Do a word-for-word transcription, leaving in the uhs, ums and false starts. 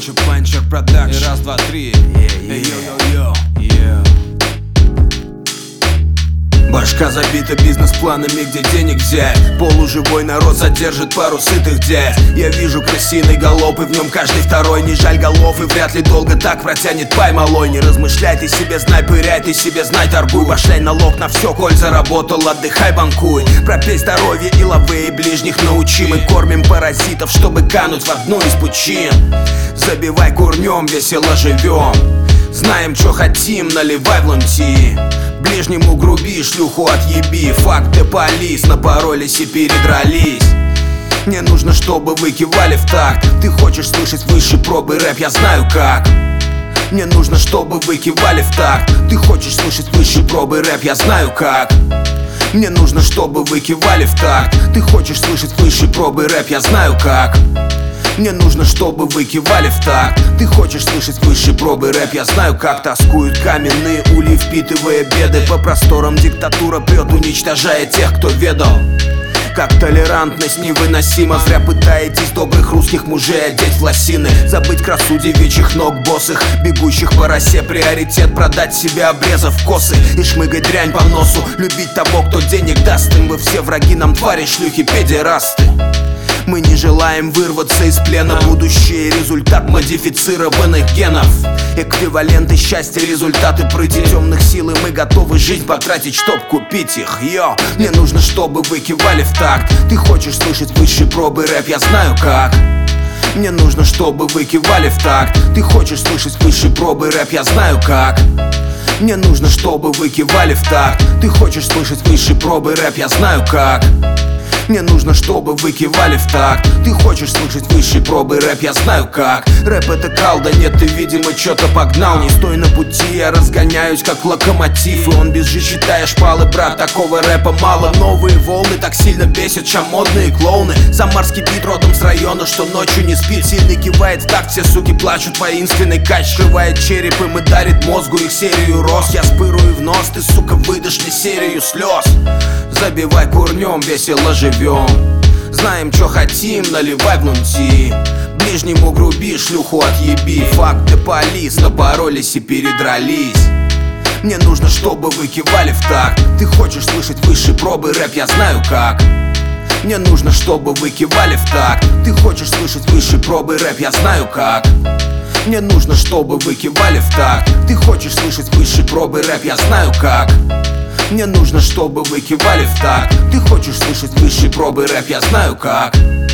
Короче, Панчер Продакшн. Раз, два, три. Йо-йо-йо. Башка забита бизнес-планами, где денег взять. Полуживой народ задержит пару сытых дядь. Я вижу крысиный галоп, и в нем каждый второй. Не жаль голов, и вряд ли долго так протянет пай малой. Не размышляй, ты себе знай, пыряй, ты себе знай, торгуй. Башляй налог на все, коль заработал, отдыхай, банкуй. Пропей здоровье и лавы, и ближних научи. Мы кормим паразитов, чтобы кануть в одну из пучин. Забивай курнем, весело живем. Знаем, что хотим, наливай в лунти. Ближнему груби, шлюху отъеби. Факты полис, напоролись и передрались. Не нужно, чтобы вы кивали в такт. Ты хочешь слышать высшей пробы рэп, я знаю как. Мне нужно, чтобы вы кивали в такт. Ты хочешь слышать высшей пробы рэп, я знаю как. Мне нужно, чтобы вы кивали в такт. Ты хочешь слышать высшей пробы рэп, я знаю как. Мне нужно, чтобы вы кивали в такт. Ты хочешь слышать высшей пробы рэп, я знаю как. Тоскуют каменные ули, впитывая беды. По просторам диктатура прет, уничтожая тех, кто ведал. Как толерантность невыносима. Зря пытаетесь добрых русских мужей одеть в лосины. Забыть красу девичьих ног босых, бегущих по росе. Приоритет продать себя, обрезав косы, и шмыгать дрянь по носу. Любить того, кто денег даст им. Вы все враги нам, твари, шлюхи, педерасты. Мы не желаем вырваться из плена. Будущее — результат модифицированных генов. Эквиваленты счастья, результаты прыти темных сил. И мы готовы жизнь потратить, чтоб купить их. Йо, мне нужно, чтобы вы кивали в такт. Ты хочешь слышать высшей пробы рэп, я знаю как. Мне нужно, чтобы вы кивали в такт. Ты хочешь слышать высшей пробы рэп, я знаю как. Мне нужно, чтобы вы кивали в такт. Ты хочешь слышать высшей пробы рэп, я знаю как. Мне нужно, чтобы вы кивали в такт. Ты хочешь слышать высшей пробы рэп, я знаю как. Рэп — это кал, да нет, ты, видимо, чё-то погнал. Не стой на пути, я разгоняюсь, как локомотив. И он бежит, считая шпалы, брат, такого рэпа мало. Новые волны так сильно бесят, чем модные клоуны. Самарский бит родом с района, что ночью не спит. Сильный кивает в такт, все суки плачут, воинственный кач скрывает череп им и дарит мозгу их серию роз. Я спырую в нос, ты, сука, выдашь мне серию слез. Забивай курнем, весело живем. Знаем, что хотим, наливай в лунти. Ближнему груби, шлюху отъеби. Факты полис, напоролись и передрались. Мне нужно, чтобы вы кивали в такт. Ты хочешь слышать высшей пробы рэп, я знаю как. Мне нужно, чтобы вы кивали в такт. Ты хочешь слышать высшей пробы рэп, я знаю как. Мне нужно, чтобы вы кивали в такт. Ты хочешь слышать высшей пробы рэп, я знаю как. Мне нужно, чтобы вы кивали в такт. Ты хочешь слышать высшей пробы рэп, я знаю как.